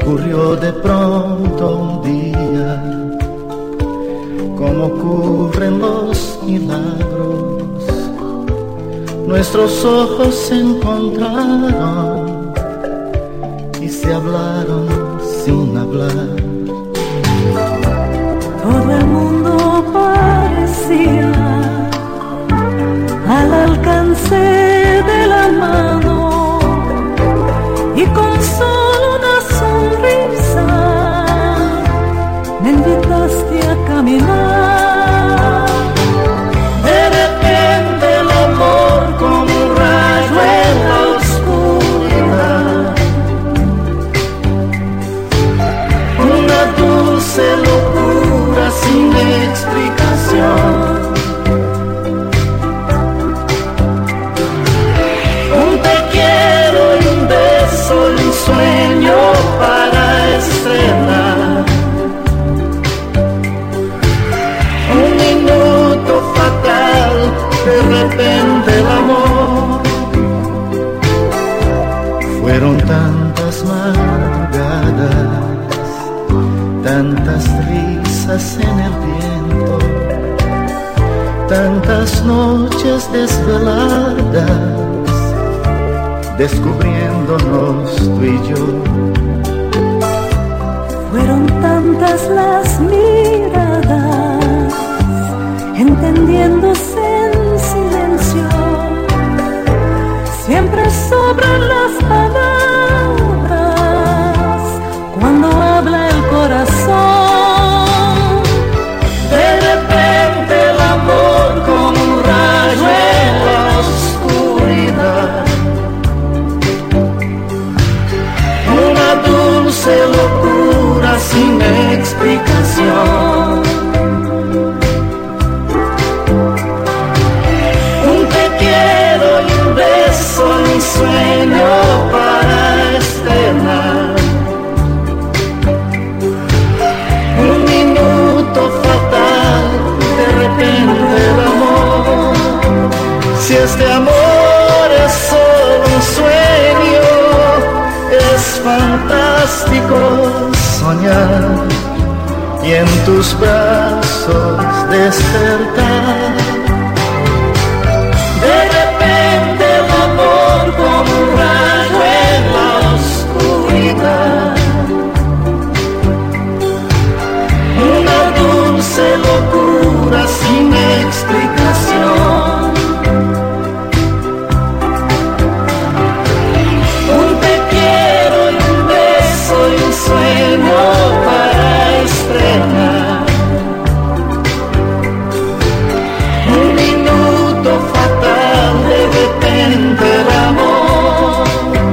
ocurrió de pronto un día, como ocurren los milagros. Nuestros ojos se encontraron y se hablaron sin hablar. Todo el mundo parecía al alcance de la mano, y con solo una sonrisa me invitaste a caminar. De repente el amor como un rayo en la oscuridad, una dulce locura sin explicación. Un te quiero y un beso y un sueño para estrenar. Un minuto fatal, de repente el amor. Fueron tantas madrugadas, tantas risas en el viento, tantas noches desveladas, descubriéndonos tú y yo. Fueron tantas las miradas, entendiéndose en silencio. Siempre sobran las palabras cuando habla el corazón. De repente el amor como un rayo en la oscuridad, una dulce locura sin explicación. Un te quiero y un beso y un sueño para estrenar. Un minuto fatal, de repente el amor. Si este amor es solo un sueño, es fantástico soñar y en tus brazos despertar. De repente el amor como un rayo en la oscuridad, una dulce locura sin explicación. Un te quiero y un beso y un sueño para estrenar. Un minuto fatal, de repente el amor.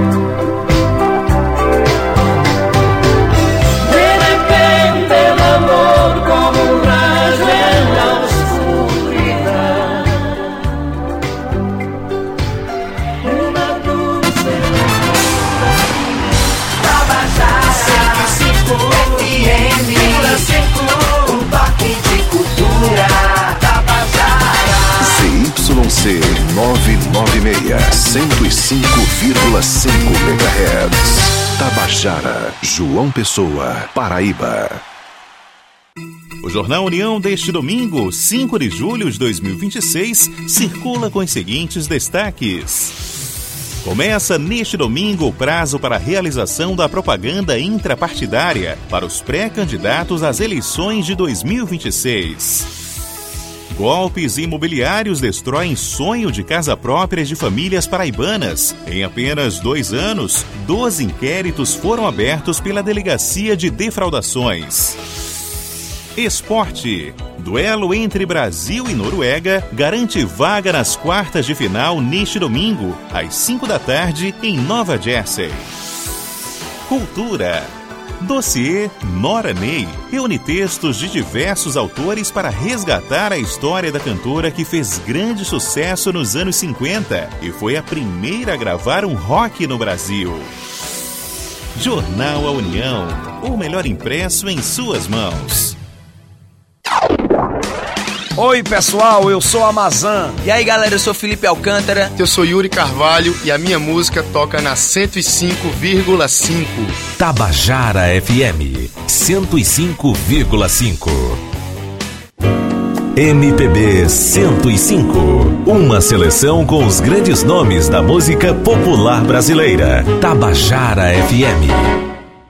De repente el amor como un rayo en la oscuridad, una dulce Tabajara 105 FM, um toque de cultura. Tabajara ZYC 996, 105,5 MHz. Tabajara, João Pessoa, Paraíba. O Jornal União deste domingo, 5 de julho de 2026, circula com os seguintes destaques. Começa neste domingo o prazo para a realização da propaganda intrapartidária para os pré-candidatos às eleições de 2026. Golpes imobiliários destroem sonho de casa própria de famílias paraibanas. Em apenas 2 anos, 12 inquéritos foram abertos pela Delegacia de Defraudações. Esporte. Duelo entre Brasil e Noruega garante vaga nas quartas de final neste domingo, às 5 da tarde, em Nova Jersey. Cultura. Dossiê Nora Ney reúne textos de diversos autores para resgatar a história da cantora que fez grande sucesso nos anos 50 e foi a primeira a gravar um rock no Brasil. Jornal A União, o melhor impresso em suas mãos. Oi pessoal, eu sou a Mazan. E aí galera, eu sou Felipe Alcântara. Eu sou Yuri Carvalho e a minha música toca na 105,5. Tabajara FM 105,5. MPB 105. Uma seleção com os grandes nomes da música popular brasileira. Tabajara FM.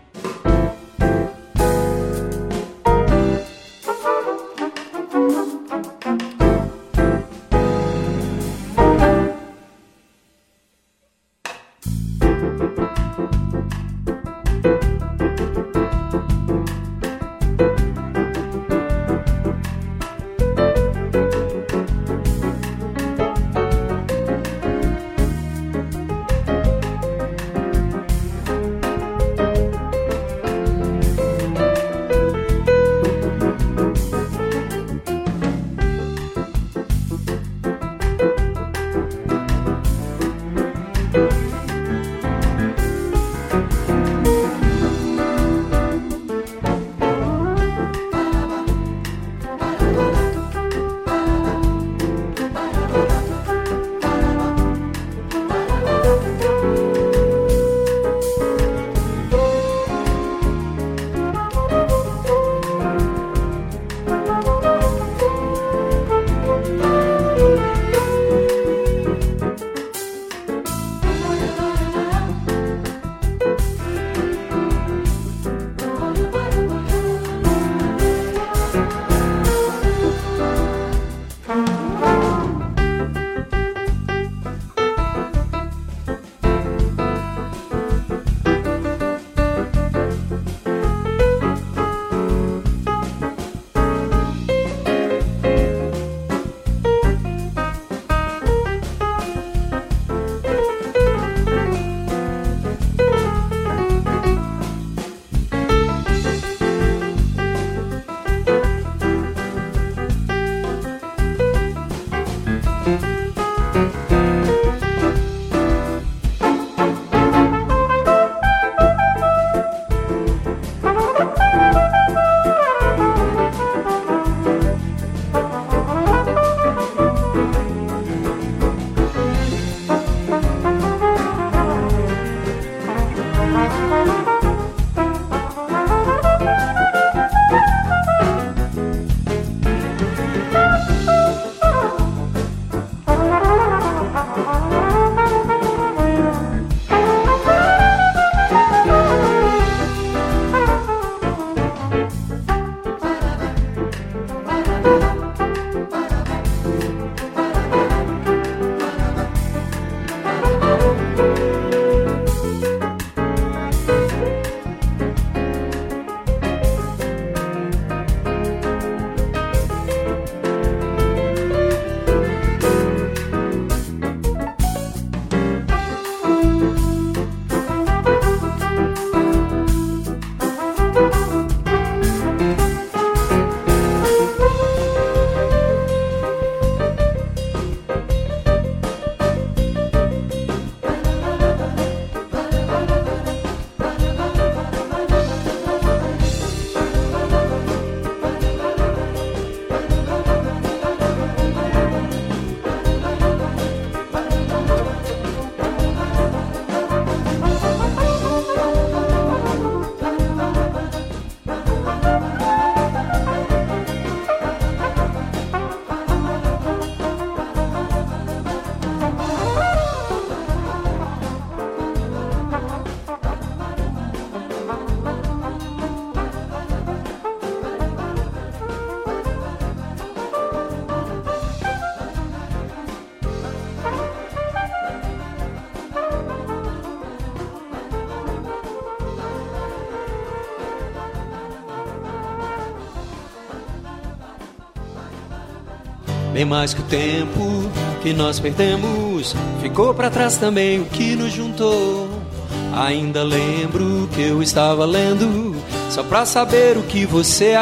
Bem mais que o tempo que nós perdemos, ficou pra trás também o que nos juntou. Ainda lembro que eu estava lendo, só pra saber o que você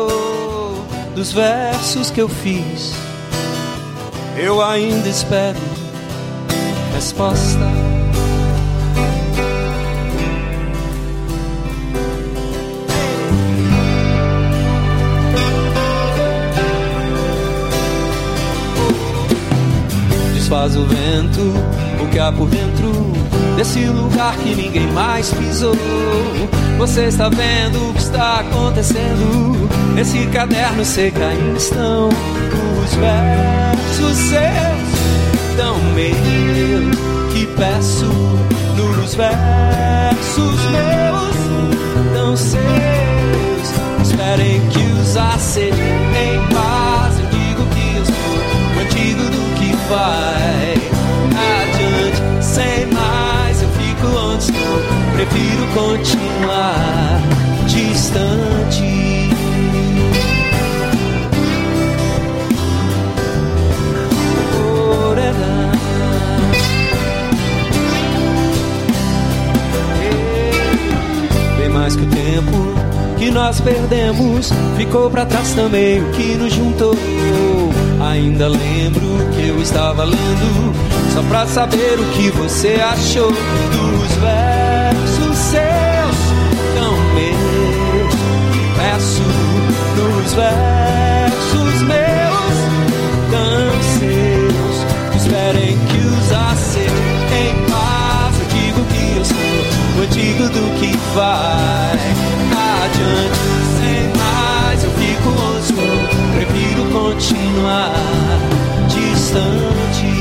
achou dos versos que eu fiz. Eu ainda espero resposta. Desfaz o vento, o que há por dentro desse lugar que ninguém mais pisou. Você está vendo o que está acontecendo? Nesse caderno seca ainda estão os versos seus, tão meus que peço nos versos meus, tão seus. Esperem que os aceitem em paz. Eu digo que eu sou o antigo do que vai adiante. Sem mais eu fico onde estou, prefiro continuar distante. Bem mais que o tempo que nós perdemos, ficou pra trás também o que nos juntou. Ainda lembro que eu estava lendo, só pra saber o que você achou dos versos seus, tão meus, que peço nos versos meus, tão seus. Esperem que os aceitem em paz. Eu digo que eu sou o antigo do que vai adiante. Sem mais eu fico onde estou, prefiro continuar distante.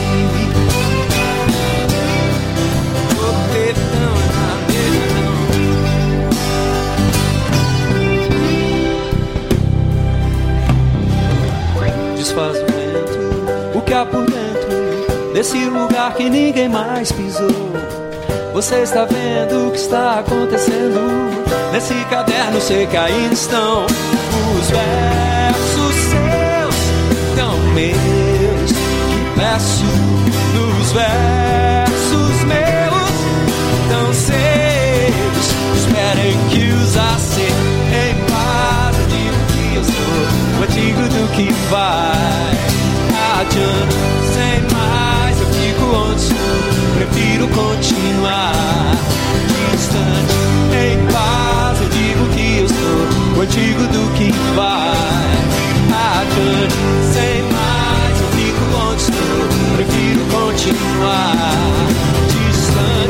Desfaz o vento, o que há por dentro desse lugar que ninguém mais pisou. Você está vendo o que está acontecendo? Nesse caderno sei que ainda estão os versos seus, tão meus, que peço nos versos meus, tão seus. Esperem que os aceitem em paz. Eu digo que eu sou o antigo do que vai adiante. Sem mais eu fico onde estou, prefiro continuar distante. Em paz eu digo que eu sou o antigo do que vai adiante. Sem mais eu fico onde estou, prefiro continuar distante.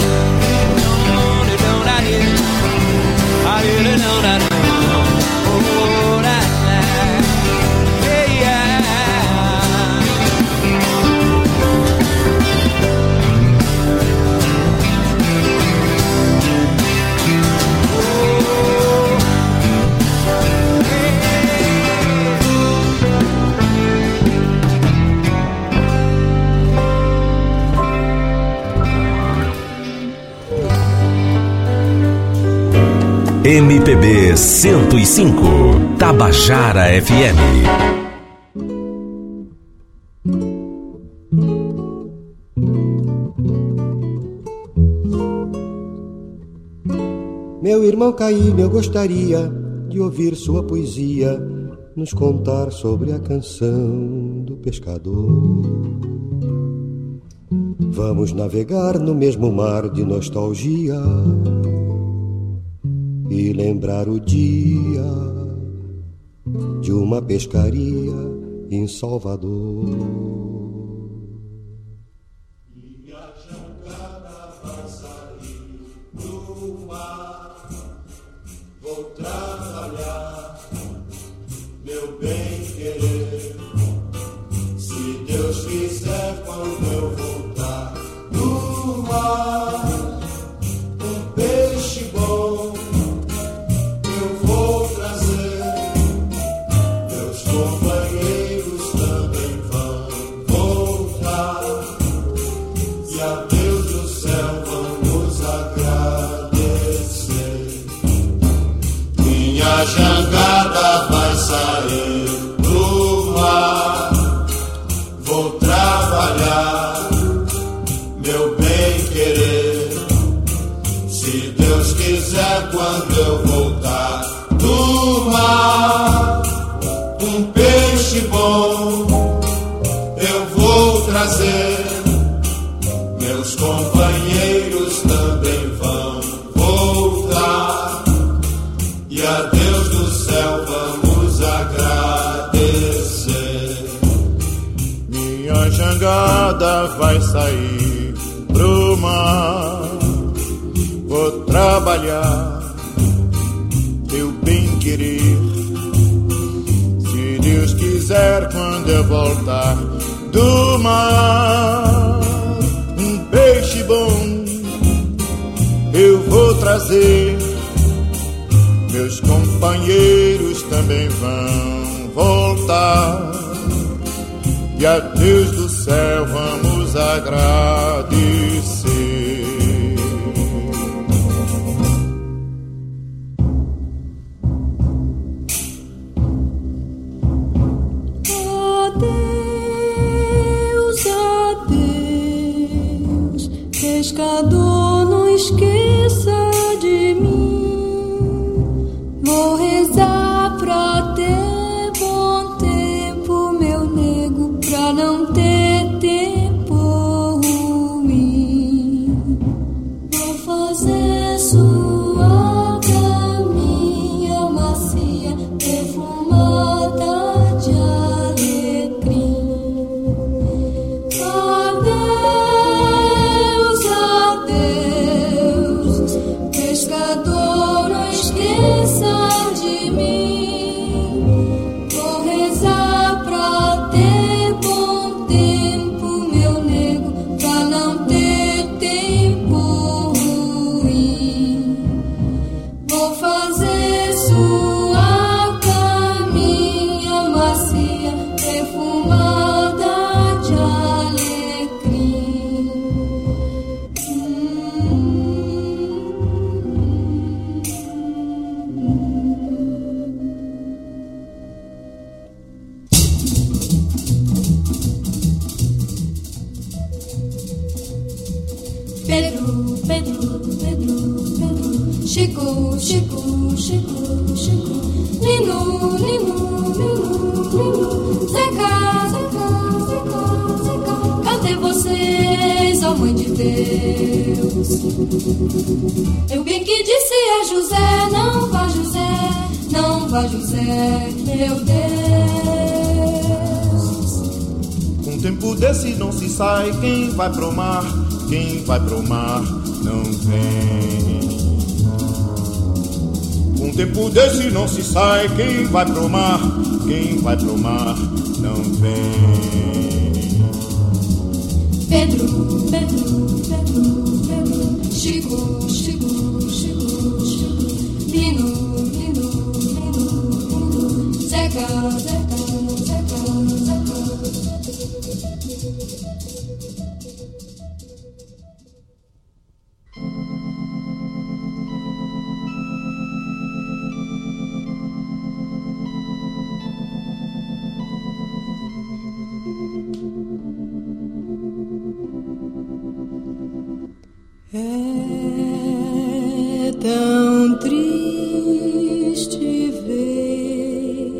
MPB 105, Tabajara FM. Meu irmão Caíno, eu gostaria de ouvir sua poesia nos contar sobre a canção do pescador. Vamos navegar no mesmo mar de nostalgia e lembrar o dia de uma pescaria em Salvador. Minha jangada vai sair do mar, vou trabalhar, meu bem querer. Se Deus quiser, quando eu voltar do mar, um peixe bom companheiros também vão voltar, e a Deus do céu vamos agradecer. Minha jangada vai sair do mar, vou trabalhar, meu bem querer. Se Deus quiser, quando eu voltar do mar, um peixe bom eu vou trazer, meus companheiros também vão voltar, e a Deus do céu vamos agradecer. Minha Minha jangada vai sair pro mar. Vou trabalhar, teu bem querer. Se Deus quiser, quando eu voltar do mar, um peixe bom eu vou trazer. Meus companheiros também vão voltar. E a Deus do céu vamos agradecer. Adeus, adeus, pescador, não esqueça de mim. Vou rezar pra ter bom tempo, meu nego, pra não ter tempo ruim. Vou fazer sua caminha macia, perfumada de alecrim. Adeus, adeus, pescador, não esqueça de mim. Vou rezar pra ter bom tempo, meu nego, pra não ter tempo ruim. Vou fazer sua caminha macia, perfumada de alecrim. Pedro, Pedro, Pedro, Pedro, chegou, chegou, chegou, chegou. Lino, Lino, Lino, Lino, Zeca, Zeca, Zeca, Zeca. Cadê vocês, ó Mãe de Deus? Eu bem que disse a José, não vá José, não vá José, meu Deus. Um tempo desse não se sai, quem vai pro mar, quem vai pro mar não vem. Um tempo desse não se sai, quem vai pro mar, quem vai pro mar não vem. Pedro, Pedro, Pedro, Pedro, Chico, Chico, Chico, Chico, Lino, Lino, Lino, Lino, Zeca, Zeca, Zeca, Zeca. É tão triste ver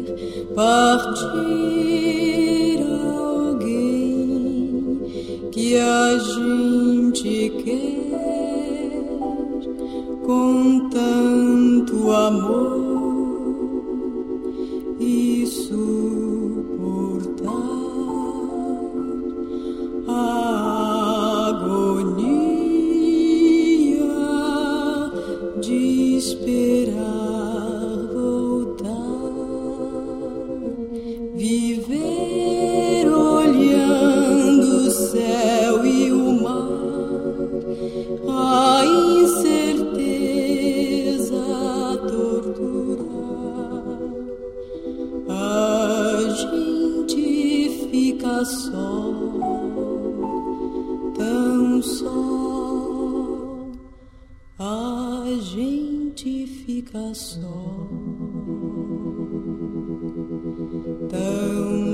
partir alguém que a gente quer com tanto amor e suportar a agonia de esperar voltar, viver olhando o céu e o mar, a incerteza torturar. A gente fica só, tão só. A gente fica só, tão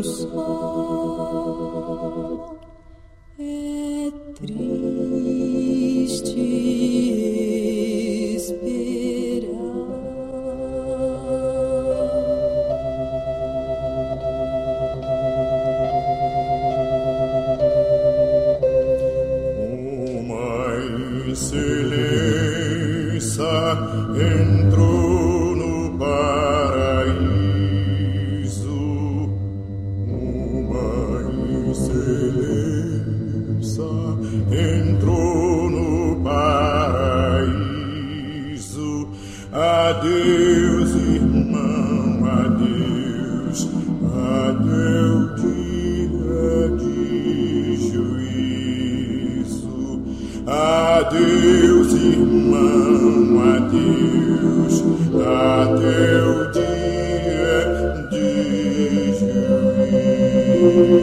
só. É triste esperar. Uma excelência entrou no paraíso. Uma excelência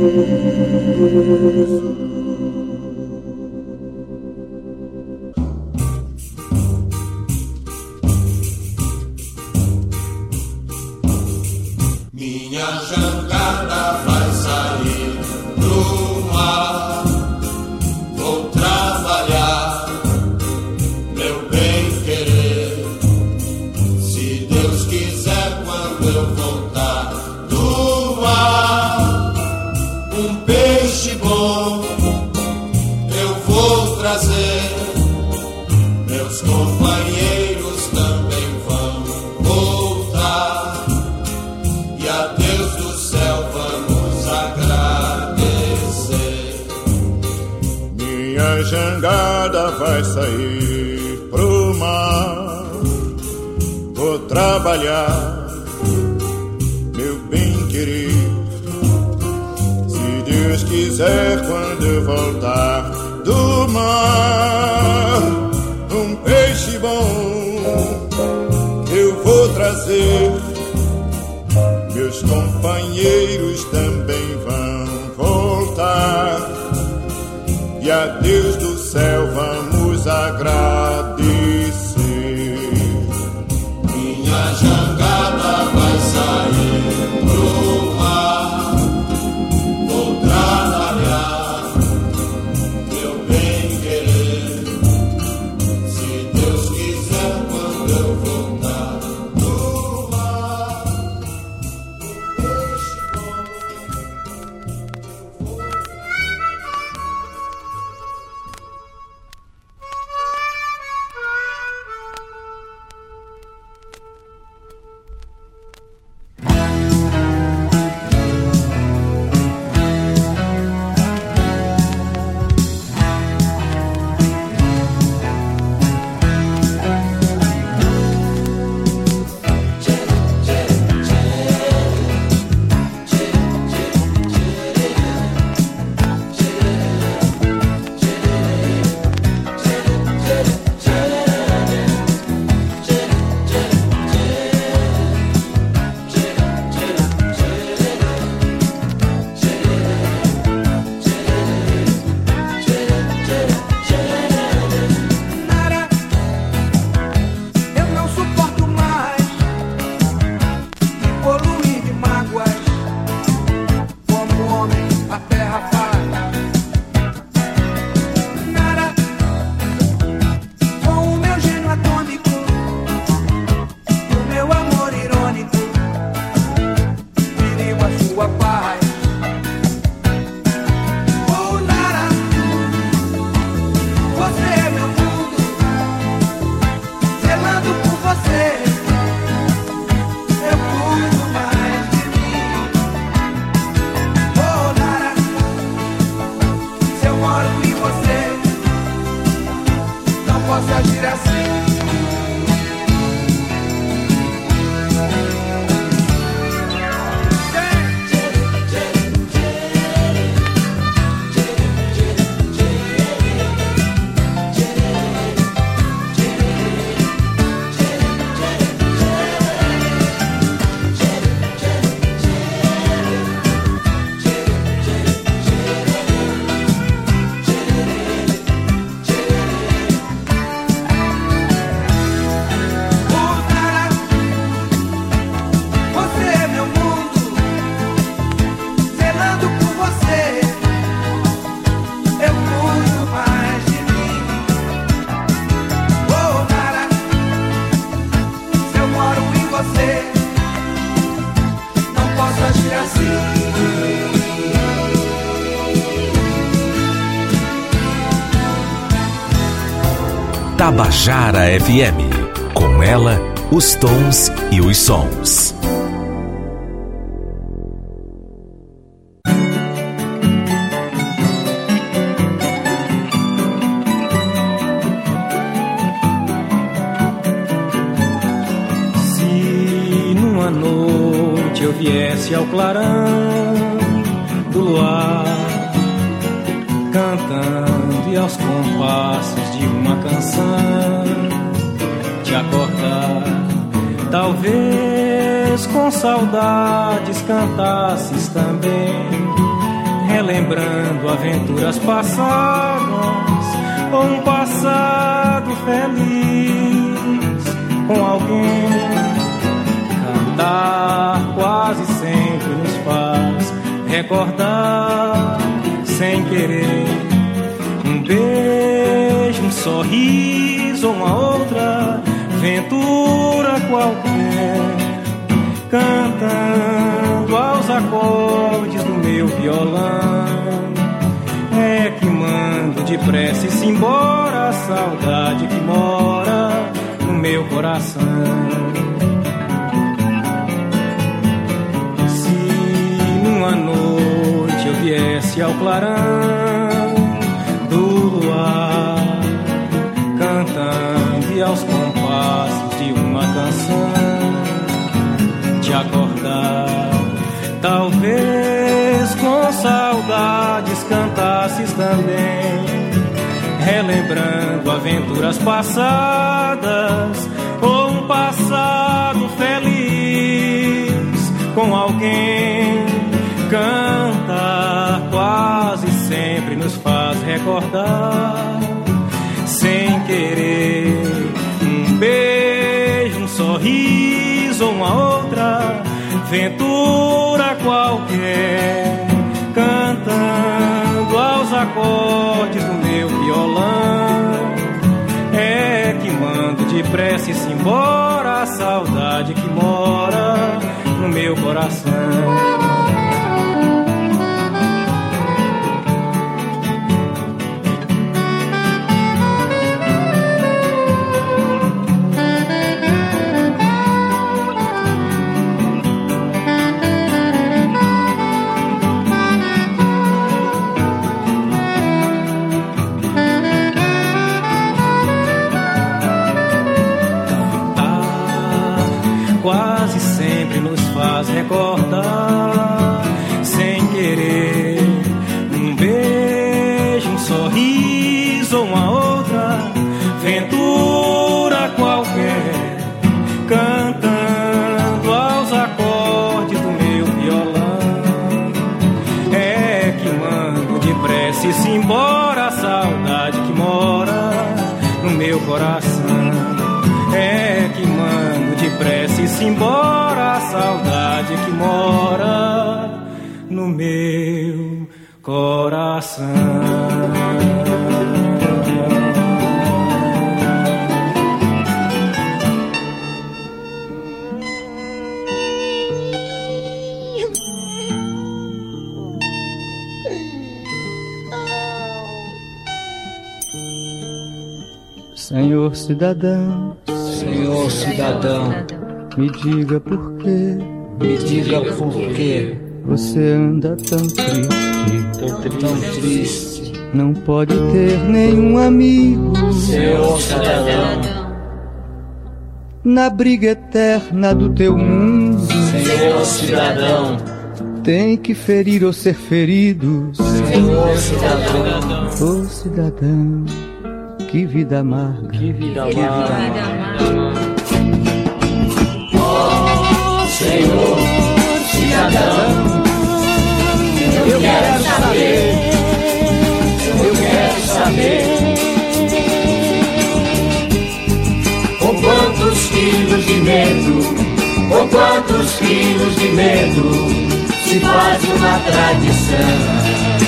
Minha jangada vai sair pro mar. Vou trabalhar, meu bem querer. Se Deus quiser, quando eu voltar do mar, um peixe bom eu vou trazer. Meus companheiros também vão voltar. E a Deus do céu vamos agradecer. Minha jangada vai sair pro mar. Vou trabalhar, meu bem querido. Se Deus quiser, quando eu voltar do mar, um peixe bom eu vou trazer. Meus companheiros também vão voltar. E a Deus do céu vamos agradecer. Minha jangada vai sair pro mar. Vou trabalhar, meu bem querer. Se Deus quiser, quando eu voltar do mar, Tabajara FM. Com ela, os tons e os sons. Se numa noite eu viesse ao clarão do luar, cantando e aos compassos de uma canção te acordar, talvez com saudades cantasses também, relembrando aventuras passadas ou um passado feliz com alguém. Cantar quase sempre nos faz recordar sem querer um beijo, um sorriso ou uma outra aventura qualquer, cantando aos acordes do meu violão. É que mando depressa-se embora a saudade que mora no meu coração. Se numa noite eu viesse ao clarão do luar, cantando e aos compassos de uma canção, te acordar, talvez com saudades cantasses também, relembrando aventuras passadas ou um passado feliz com alguém. Cantar quase sempre nos faz recordar sem querer um beijo, um sorriso ou uma outra aventura qualquer, cantando aos acordes do meu violão. É que mando depressa-se embora a saudade que mora no meu coração. Quase sempre nos faz recordar sem querer um beijo, um sorriso ou uma outra aventura qualquer, cantando aos acordes do meu violão. É que mando depressa-se embora a saudade que mora no meu coração. É que mando depressa-se embora a saudade que mora no meu coração. Senhor cidadão, Senhor cidadão, me diga por quê, me diga por quê você anda tão triste, não pode ter nenhum amigo. Senhor cidadão, na briga eterna do teu mundo, Senhor cidadão, tem que ferir ou ser ferido. Senhor cidadão, ô cidadão, que vida amarga, que vida amarga. Oh, Senhor cidadão, eu quero saber, eu quero saber com quantos quilos de medo, com quantos quilos de medo se faz uma tradição.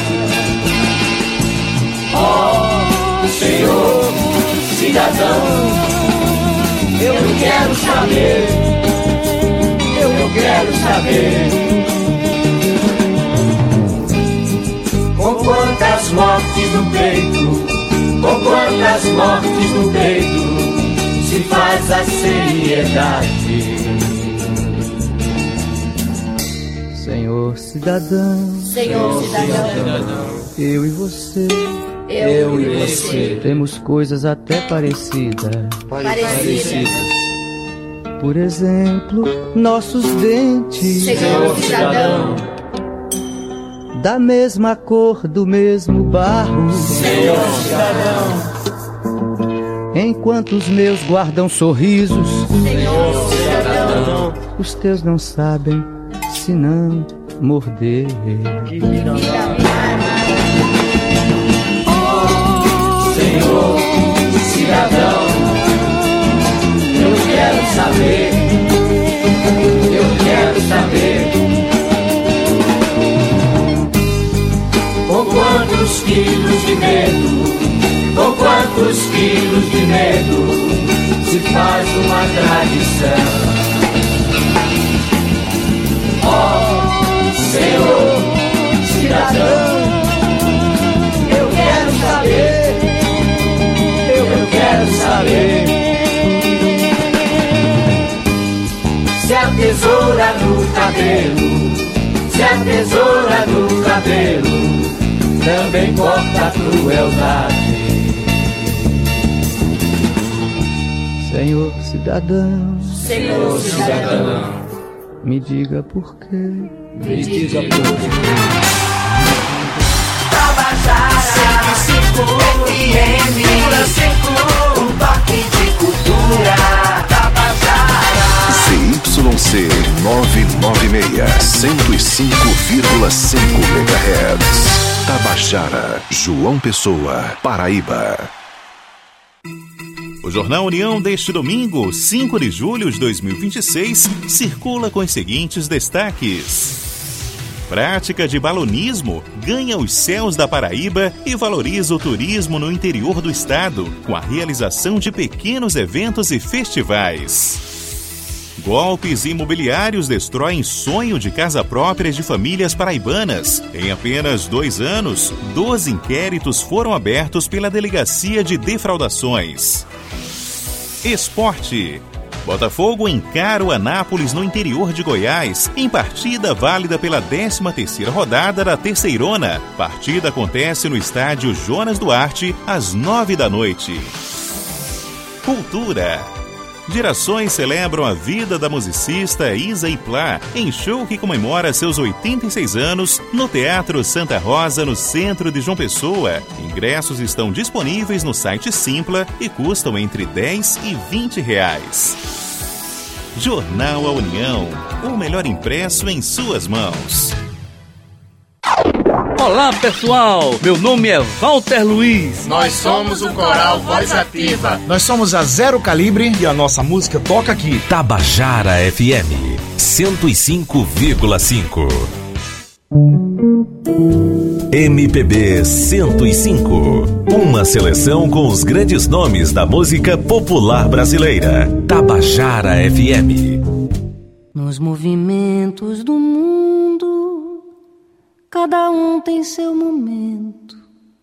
Oh, Senhor cidadão, eu quero saber, eu quero saber com quantas mortes no peito, com quantas mortes no peito se faz a seriedade. Senhor cidadão, Senhor cidadão, eu e você, eu e você temos coisas até parecidas. Por exemplo, nossos dentes, Senhor cidadão, da mesma cor, do mesmo barro. Senhor cidadão, enquanto os meus guardam sorrisos, Senhor cidadão, os teus não sabem se não morder. que vida amarga. quantos quilos de medo, com quantos quilos de medo se faz uma tradição. Ó Senhor cidadão, eu quero saber, eu quero saber se a tesoura no cabelo, se a tesoura no cabelo também corta a crueldade. Senhor cidadão, Senhor cidadão, me diga por quê, me diga por quê. Tabajara 105 FM, um toque de cultura. Tabajara ZYC 996, 105,5 MHz. Tabajara, João Pessoa, Paraíba. O Jornal União deste domingo, 5 de julho de 2026, circula com os seguintes destaques. Prática de balonismo ganha os céus da Paraíba e valoriza o turismo no interior do estado, com a realização de pequenos eventos e festivais. Golpes imobiliários destroem sonho de casa própria de famílias paraibanas. Em apenas 2 anos, 12 inquéritos foram abertos pela Delegacia de Defraudações. Esporte. Botafogo encara o Anápolis no interior de Goiás, em partida válida pela 13ª rodada da Terceirona. Partida acontece no estádio Jonas Duarte, às 9 da noite. Cultura. Gerações celebram a vida da musicista Isa Iplá em show que comemora seus 86 anos no Teatro Santa Rosa, no centro de João Pessoa. Ingressos estão disponíveis no site Simpla e custam entre R$10 e R$20. Jornal A União, o melhor impresso em suas mãos. Olá pessoal, meu nome é Walter Luiz. Nós somos o Coral Voz Ativa. Nós somos a Zero Calibre e a nossa música toca aqui. Tabajara FM 105,5. MPB 105. Uma seleção com os grandes nomes da música popular brasileira. Tabajara FM. Nos movimentos do mundo, cada um tem seu momento.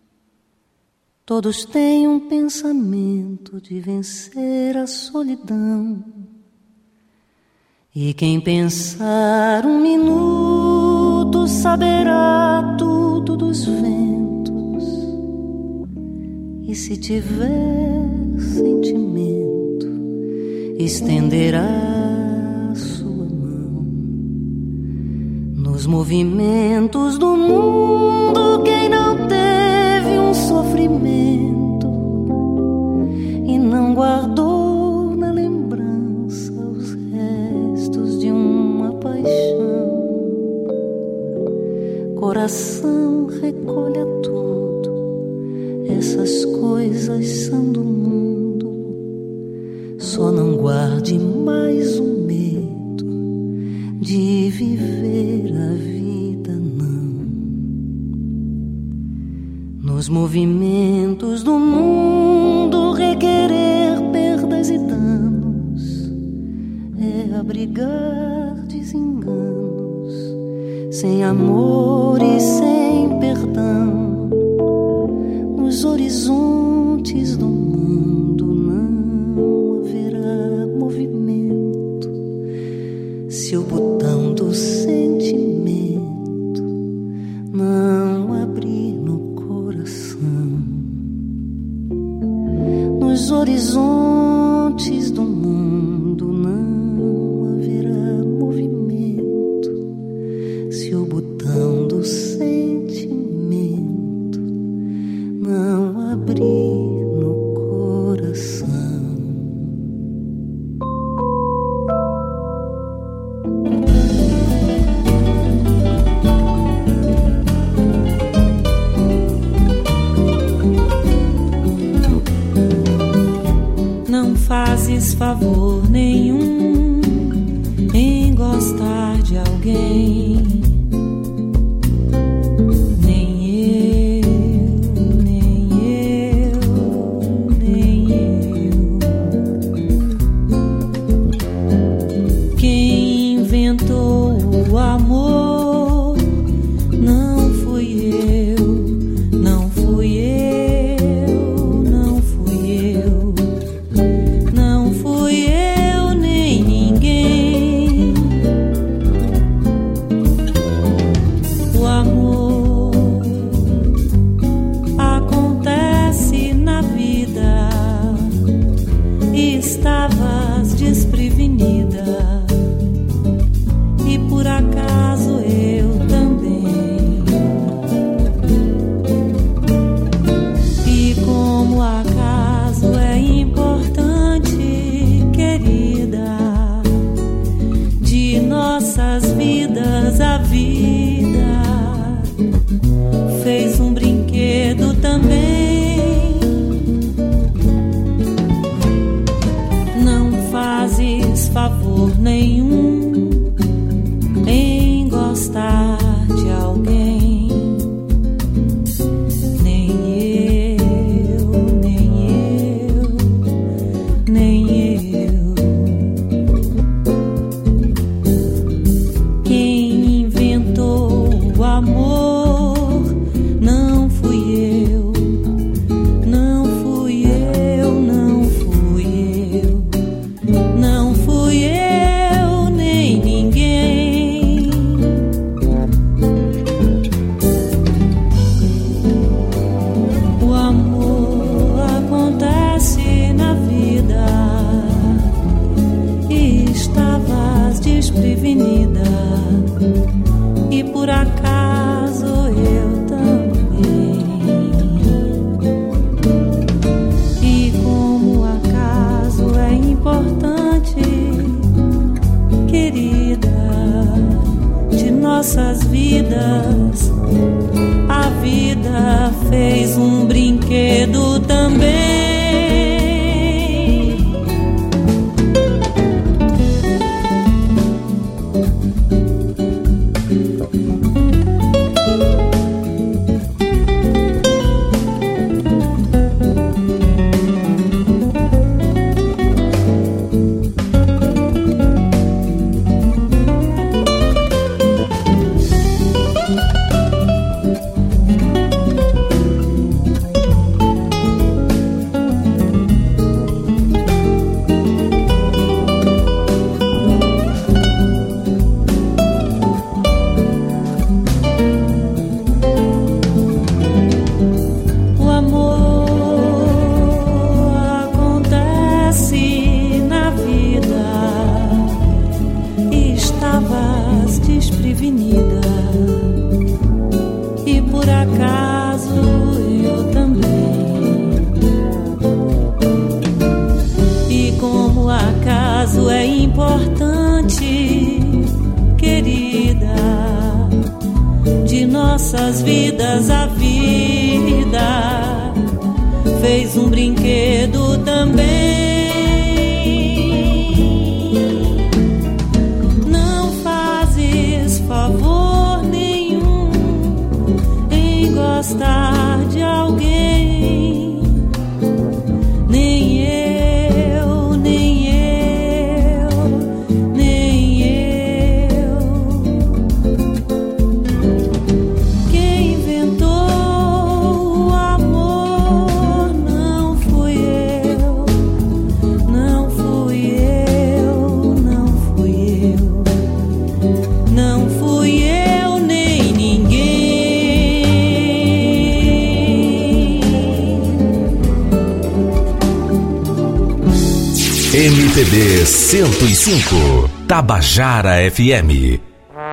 Todos têm um pensamento de vencer a solidão. E quem pensar um minuto saberá tudo dos ventos. E se tiver sentimento, estenderá sua mão. Nos movimentos do mundo, quem não teve um sofrimento e não guardou na lembrança os restos de uma paixão, coração recolha tudo, essas coisas são do mundo. Só não guarde mais o medo de viver a vida, não. Nos movimentos do mundo, requerer perdas e danos é abrigar desenganos, sem amor e sem perdão. Nos horizontes do mundo não haverá movimento se o botão do sentimento não abrir no coração. Nos horizontes do mundo não haverá movimento se o botão do sentimento não abrir no coração. Não fazes favor nenhum em gostar de alguém, nem eu coisas a vida fez um brinquedo também. Não fazes favor nenhum em gostar de alguém, nem eu, nem eu, nem eu. Quem inventou o amor não fui eu, não fui eu, não fui eu, não fui eu nem ninguém. MPB 105, Tabajara FM.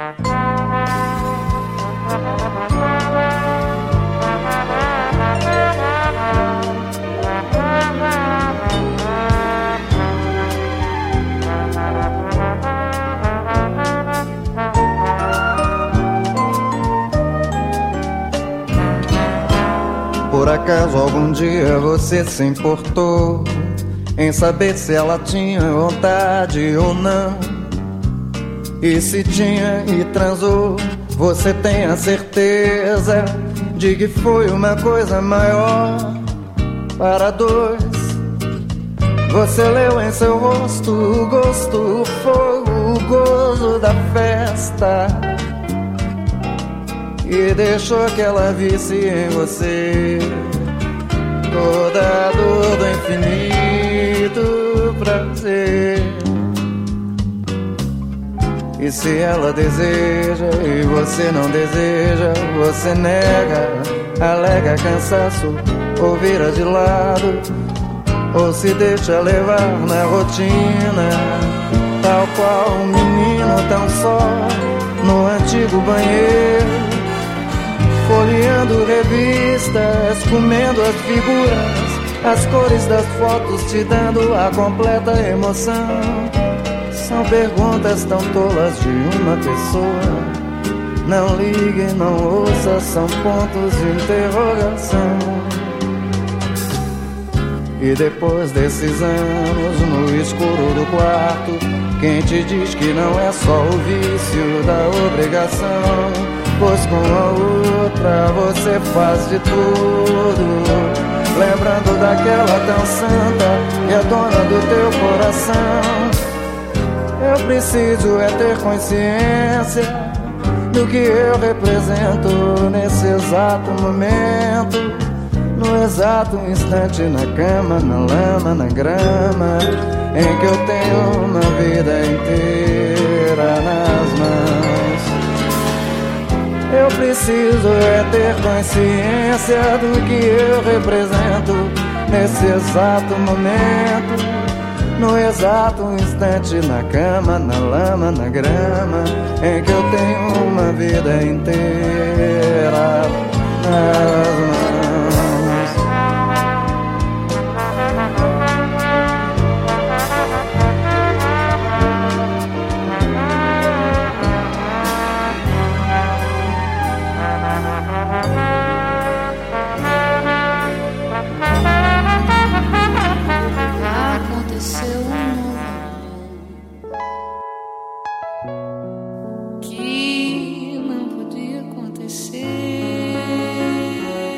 Por acaso algum dia você se importou em saber se ela tinha vontade ou não? E se tinha e transou, você tem a certeza de que foi uma coisa maior para dois? Você leu em seu rosto o gosto, o fogo, o gozo da festa e deixou que ela visse em você toda a dor do infinito prazer. E se ela deseja e você não deseja, você nega, alega cansaço ou vira de lado, ou se deixa levar na rotina, tal qual um menino tão só no antigo banheiro, folheando revistas, comendo as figuras, as cores das fotos, te dando a completa emoção. São perguntas tão tolas de uma pessoa. Não ligue, não ouça, são pontos de interrogação. E depois desses anos no escuro do quarto, quem te diz que não é só o vício da obrigação? Pois com a outra você faz de tudo, lembrando daquela tão santa e a dona do teu coração. Eu preciso é ter consciência do que eu represento nesse exato momento, no exato instante, na cama, na lama, na grama, em que eu tenho uma vida inteira nas mãos. Eu preciso é ter consciência do que eu represento nesse exato momento, no exato instante, na cama, na lama, na grama, em que eu tenho uma vida inteira nas mãos. Que não podia acontecer.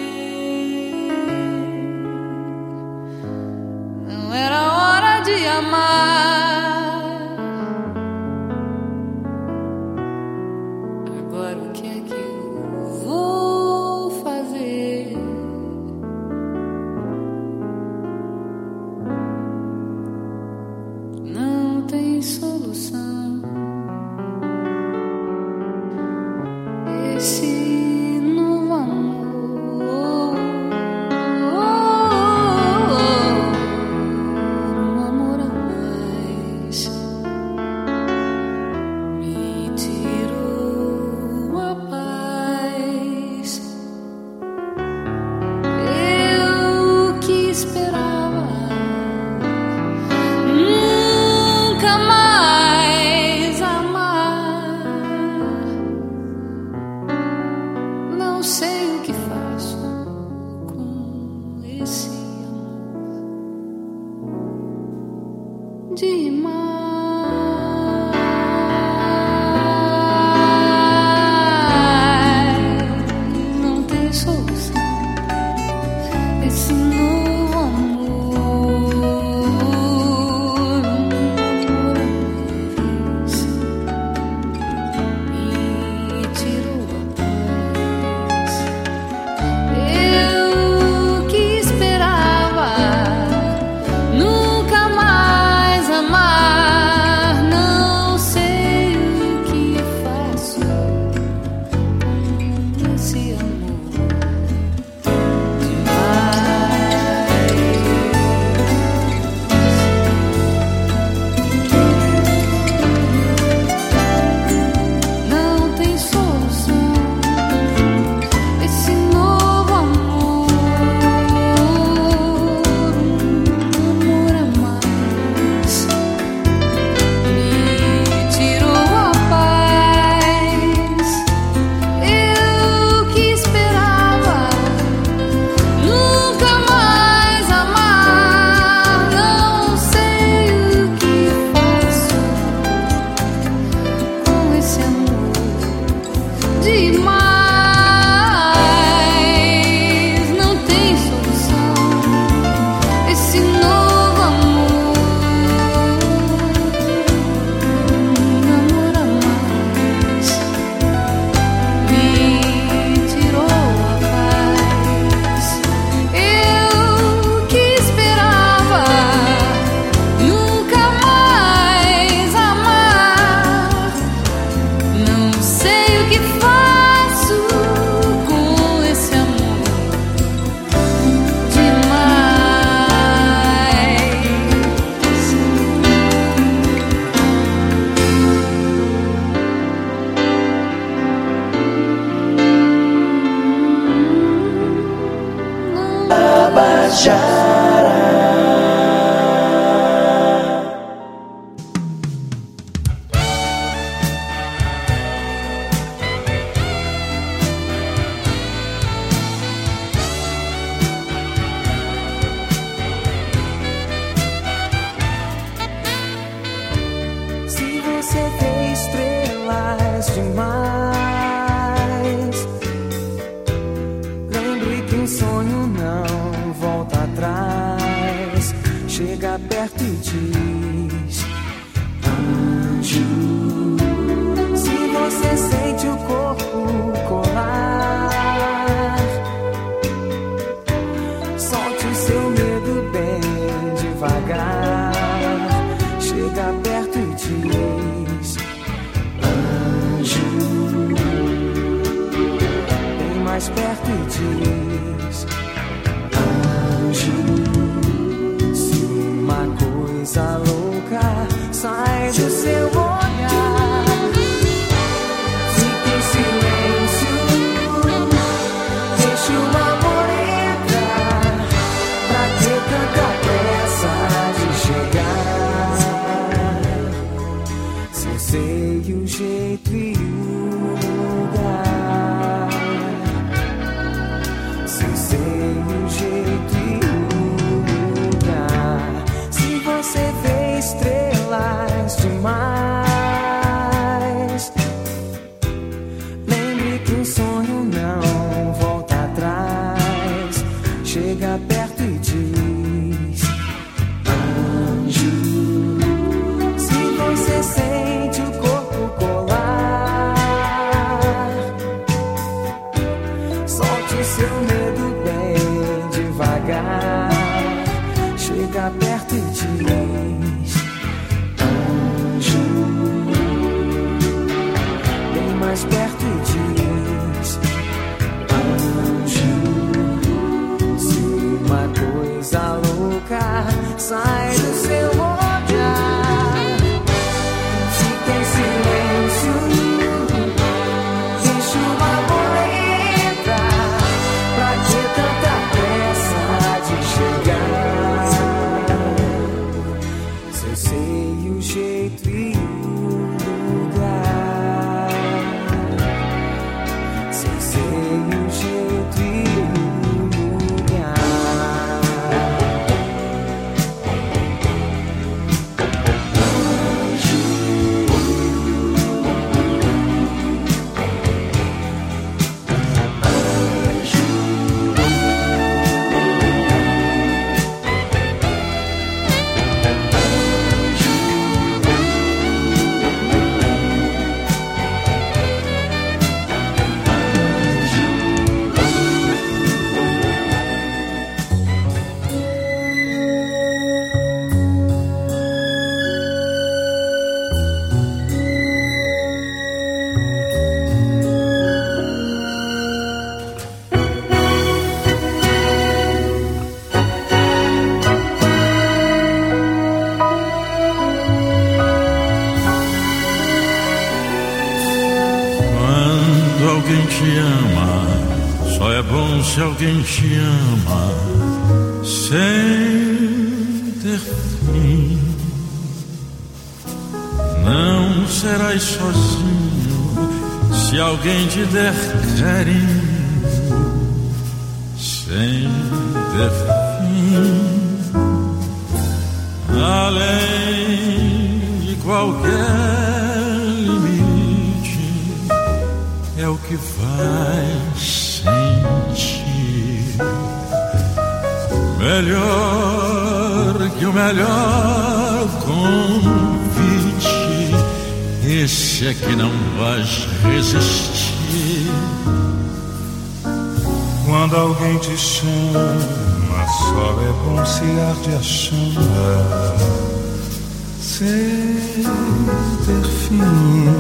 se alguém te ama sem ter fim, não serás sozinho se alguém te der carinho sem ter fim. Além de qualquer limite, é o que vais sentir. Melhor que o melhor convite, esse é que não vais resistir. Quando alguém te chama, só é bom se arde a chama sem ter fim.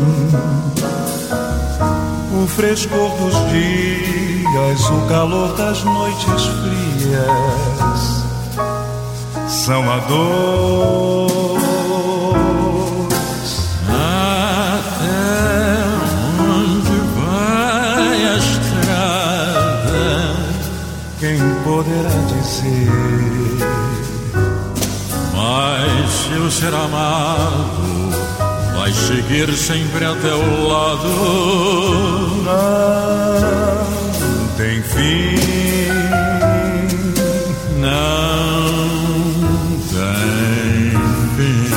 O frescor dos dias, o calor das noites frias são a dor. Até onde vai a estrada, quem poderá dizer? Mas se o ser amado vai seguir sempre a teu lado, não tem fim, não tem fim.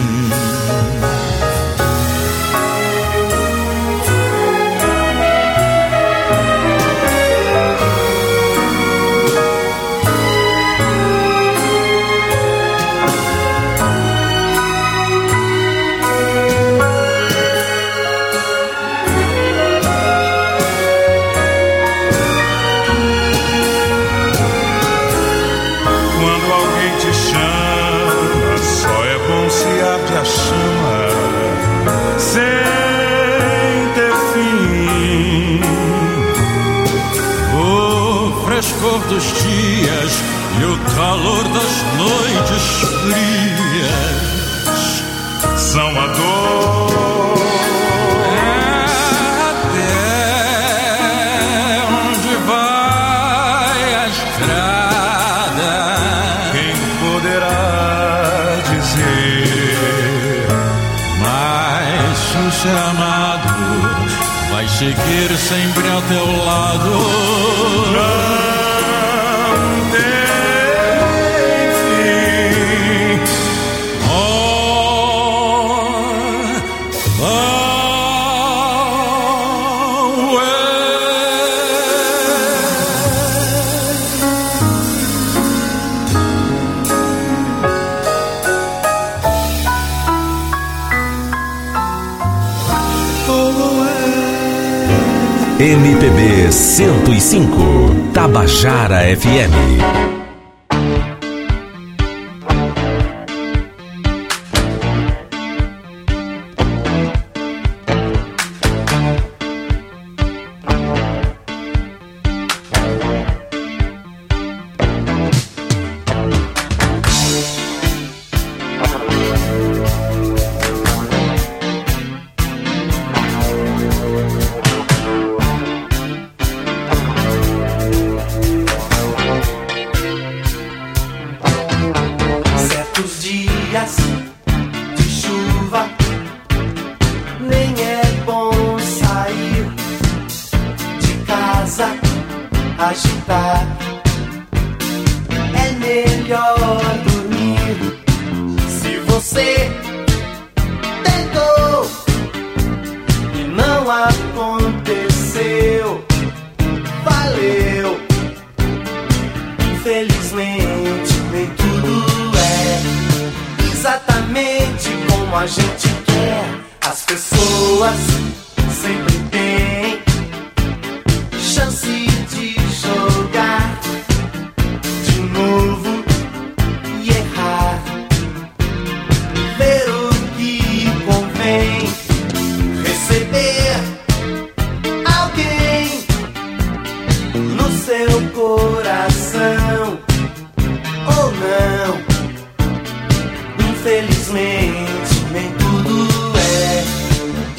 Cor dos dias e o calor das noites frias são a dor. Até onde vai a estrada, quem poderá dizer? Mas o ser amado vai seguir sempre ao teu lado. MPB 105, Tabajara FM.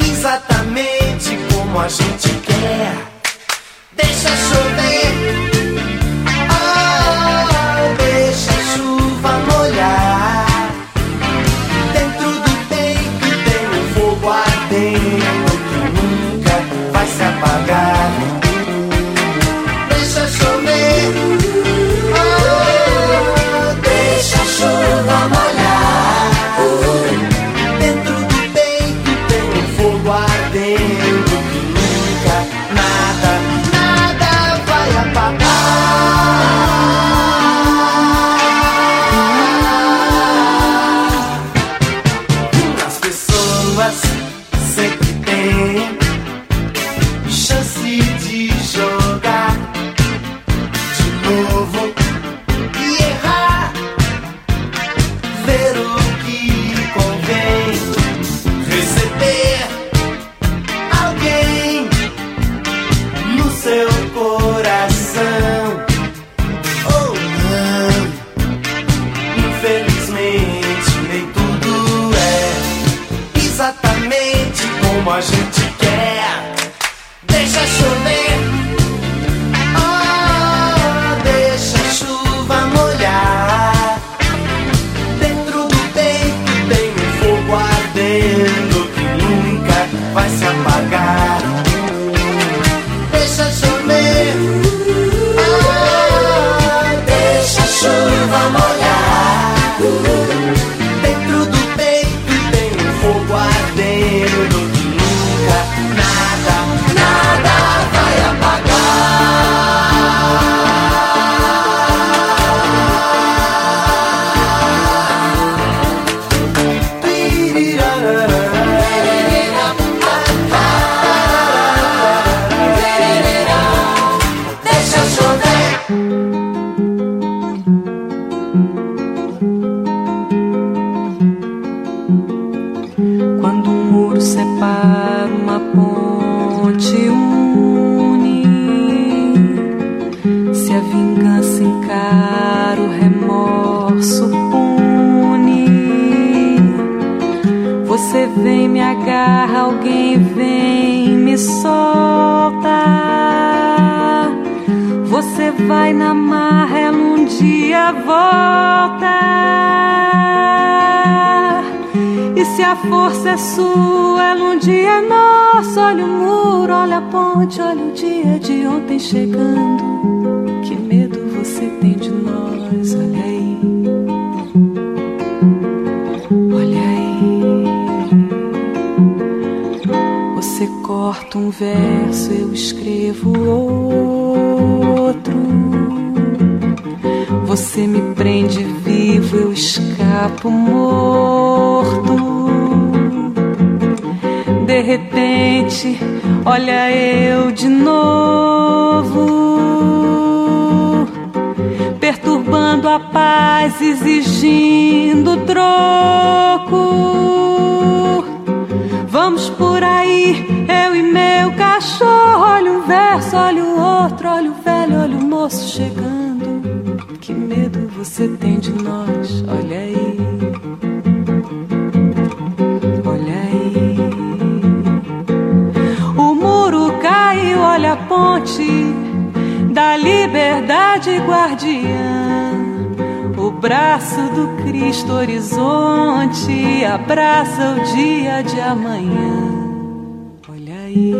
Deixa chover. vingança encara, o remorso pune. Você vem, me agarra, alguém vem, me solta. Você vai na marra, ela um dia volta. E se a força é sua, ela um dia é nossa. Olha o muro, olha a ponte, olha o dia de ontem chegando. Que medo você tem de nós, olha aí. Olha aí. Você corta um verso, eu escrevo outro. Você me prende vivo, eu escapo morto. De repente, olha eu de novo, perturbando a paz, exigindo troco. Vamos por aí, eu e meu cachorro. Olha um verso, olha o outro, olha o velho, olha o moço chegando. Que medo você tem de nós, olha aí. Olha aí. O muro caiu, olha a ponte da liberdade guardiã. O braço do Cristo horizonte abraça o dia de amanhã. Olha aí.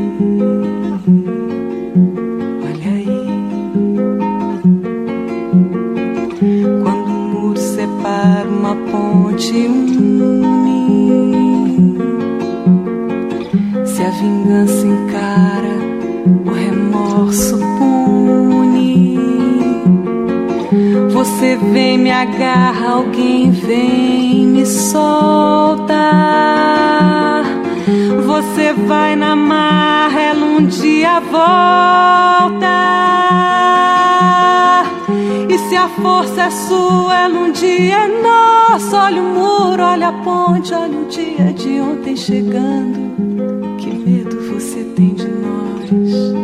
Para uma ponte une. Se a vingança encara, o remorso pune. Você vem, me agarra, alguém vem, me solta. Você vai na marra, ela um dia volta. E se a força é sua, ela um dia é nossa. Olha o muro, olha a ponte, olha o dia de ontem chegando. Que medo você tem de nós.